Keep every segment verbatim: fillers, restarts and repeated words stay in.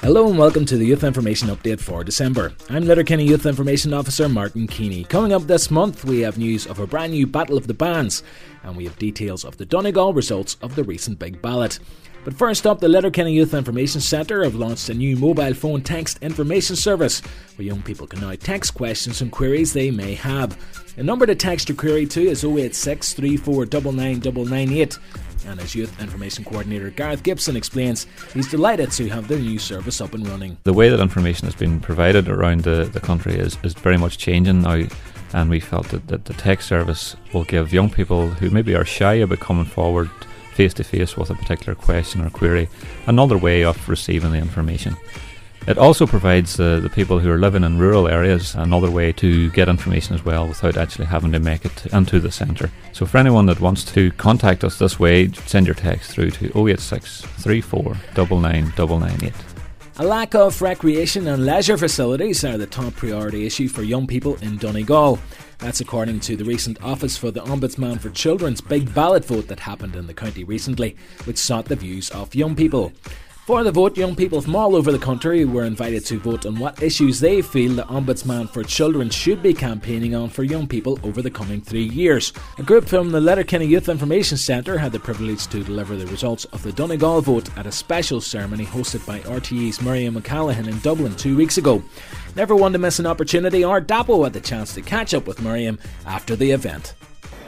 Hello and welcome to the Youth Information Update for December. I'm Letterkenny Youth Information Officer Martin Keeney. Coming up this month, we have news of a brand new Battle of the Bands, and we have details of the Donegal results of the recent Big Ballot. But first up, the Letterkenny Youth Information Centre have launched a new mobile phone text information service where young people can now text questions and queries they may have. The number to text your query to is oh eight six, three four nine nine nine nine eight. And as Youth Information Coordinator Gareth Gibson explains, he's delighted to have the new service up and running. The way that information has been provided around the, the country is, is very much changing now, and we felt that, that the text service will give young people who maybe are shy about coming forward face to face with a particular question or query another way of receiving the information. It also provides uh, the people who are living in rural areas another way to get information as well without actually having to make it into the centre. So for anyone that wants to contact us this way, send your text through to oh eight six, three four nine nine nine nine eight. A lack of recreation and leisure facilities are the top priority issue for young people in Donegal. That's according to the recent Office for the Ombudsman for Children's Big Ballot vote that happened in the county recently, which sought the views of young people. For the vote, young people from all over the country were invited to vote on what issues they feel the Ombudsman for Children should be campaigning on for young people over the coming three years. A group from the Letterkenny Youth Information Centre had the privilege to deliver the results of the Donegal vote at a special ceremony hosted by R T E's Miriam O'Callaghan in Dublin two weeks ago. Never one to miss an opportunity, or Dapo had the chance to catch up with Miriam after the event.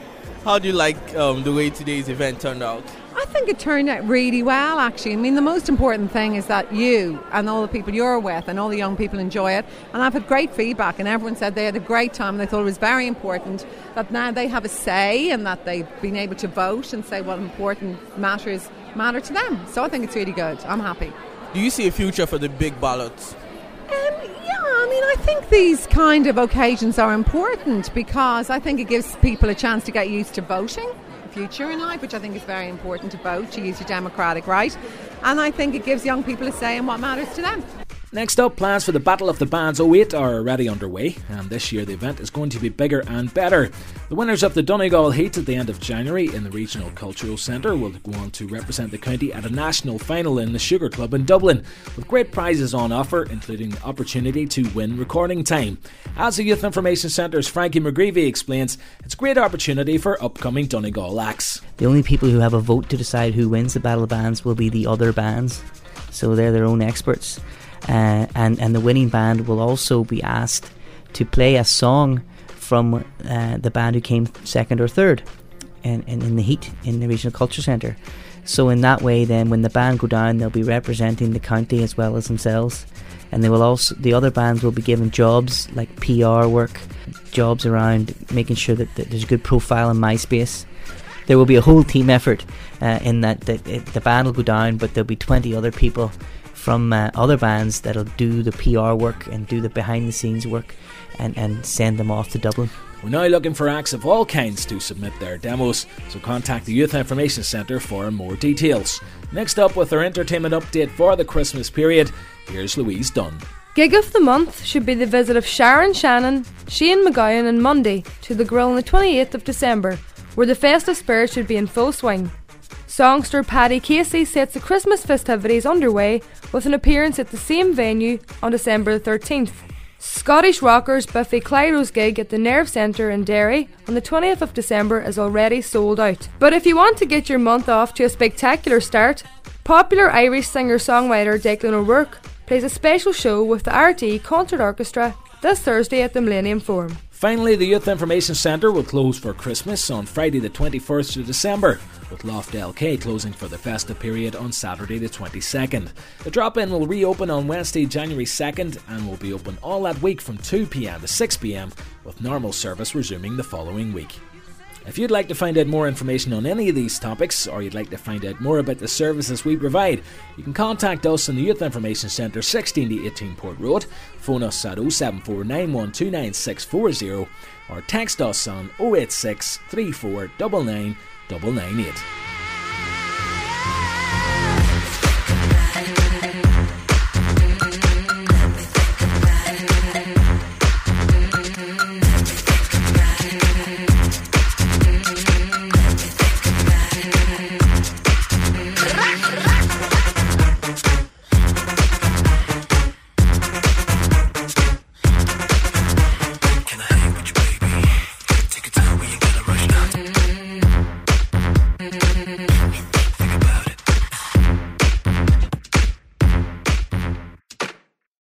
How do you like um, the way today's event turned out? I think it turned out really well, actually. I mean, the most important thing is that you and all the people you're with and all the young people enjoy it. And I've had great feedback, and everyone said they had a great time, and they thought it was very important that now they have a say and that they've been able to vote and say what important matters matter to them. So I think it's really good. I'm happy. Do you see a future for the big ballots? Um, yeah, I mean, I think these kind of occasions are important because I think it gives people a chance to get used to voting future in life, which I think is very important to vote, to use your democratic right, and I think it gives young people a say in what matters to them. Next up, plans for the Battle of the Bands oh eight are already underway, and this year the event is going to be bigger and better. The winners of the Donegal Heat at the end of January in the Regional Cultural Centre will go on to represent the county at a national final in the Sugar Club in Dublin, with great prizes on offer, including the opportunity to win recording time. As the Youth Information Centre's Frankie McGreevy explains, it's a great opportunity for upcoming Donegal acts. The only people who have a vote to decide who wins the Battle of Bands will be the other bands, so they're their own experts. Uh, and, and the winning band will also be asked to play a song from uh, the band who came second or third in, in, in the Heat in the Regional Culture Centre. So in that way then, when the band go down, they'll be representing the county as well as themselves. And they will also, the other bands will be given jobs like P R work, jobs around making sure that, that there's a good profile in MySpace. There will be a whole team effort uh, in that the, the band will go down, but there'll be twenty other people from uh, other bands that'll do the P R work and do the behind the scenes work and, and send them off to Dublin. We're now looking for acts of all kinds to submit their demos, so contact the Youth Information Centre for more details. Next up, with our entertainment update for the Christmas period, here's Louise Dunn. Gig of the month should be the visit of Sharon Shannon, Shane McGowan and Monday to the Grill on the twenty-eighth of December, where the festive spirit should be in full swing. Songster Paddy Casey sets the Christmas festivities underway with an appearance at the same venue on December the thirteenth. Scottish rockers Biffy Clyro's gig at the Nerve Centre in Derry on the twentieth of December is already sold out. But if you want to get your month off to a spectacular start, popular Irish singer-songwriter Declan O'Rourke plays a special show with the R T E Concert Orchestra this Thursday at the Millennium Forum. Finally, the Youth Information Centre will close for Christmas on Friday the twenty-first of December, with Loft L K closing for the festive period on Saturday the twenty-second. The drop-in will reopen on Wednesday January second and will be open all that week from two p.m. to six p.m, with normal service resuming the following week. If you'd like to find out more information on any of these topics, or you'd like to find out more about the services we provide, you can contact us in the Youth Information Centre, sixteen to eighteen Port Road, phone us at oh seven four nine one two nine six four oh, or text us on oh eight six, three four nine nine nine nine eight.